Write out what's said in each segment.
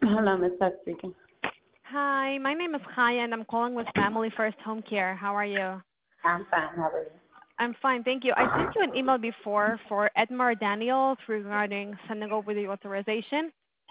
Hello, Miss Tuck speaking. Hi, my name is Chaya, and I'm calling with Family First Home Care. How are you? I'm fine. How are you? I'm fine, thank you. I sent you an email before for Edmar Daniels regarding sending over the authorization.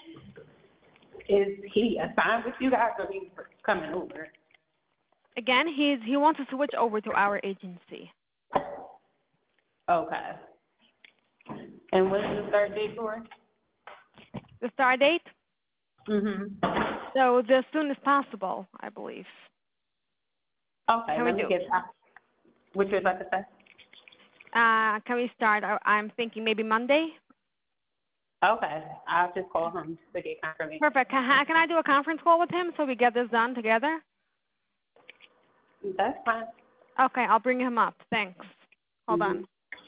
Is he assigned with you guys or he's coming over? Again, he wants to switch over to our agency. Okay. And what's the start date for? The start date? Mm-hmm. So the soonest possible, I believe. Okay, Can we let me do? get what you was about to say. Can we start? I'm thinking maybe Monday. Okay, I'll just call him to get confirmation. Perfect. Can I do a conference call with him so we get this done together? That's fine. Okay, I'll bring him up. Thanks. Hold Mm-hmm. on.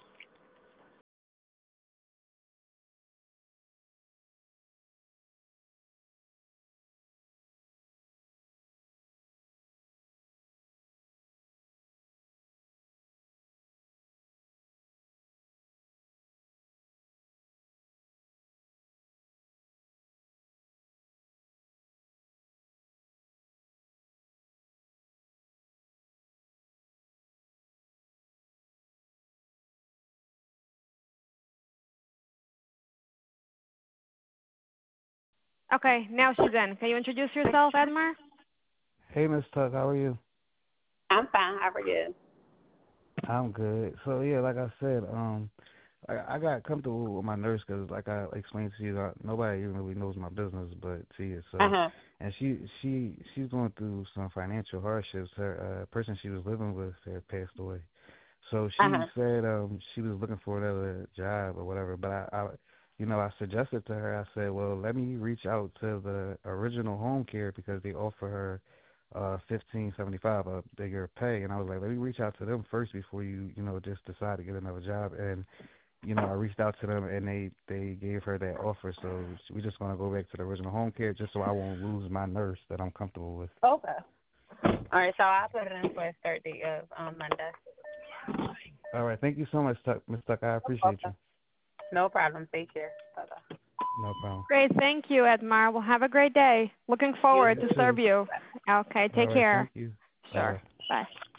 Okay, now she's in. Can you introduce yourself, Edmar? Hey, Miss Tuck, how are you? I'm fine. How are you? I'm good. So yeah, like I said, I got comfortable with my nurse because, like I explained to you, nobody even really knows my business but Tia. So, Uh-huh. and she's going through some financial hardships. Her person she was living with had passed away. So she Uh-huh. said she was looking for another job or whatever. But I suggested to her. I said, well, let me reach out to the original home care because they offer her $15.75 a bigger pay. And I was like, let me reach out to them first before you just decide to get another job. And I reached out to them and they gave her that offer. So we just gonna go back to the original home care just so I won't lose my nurse that I'm comfortable with. Okay. All right, so I'll put it in for a start date of Monday. All right, thank you so much, Miss Tuck. I appreciate Okay. you. No problem. Take care. Bye-bye. No problem. Great. Thank you, Edmar. Well, have a great day. Looking You forward You to too. serve too. you. Okay. All Take right, care. thank you. Bye Sure. bye. Bye.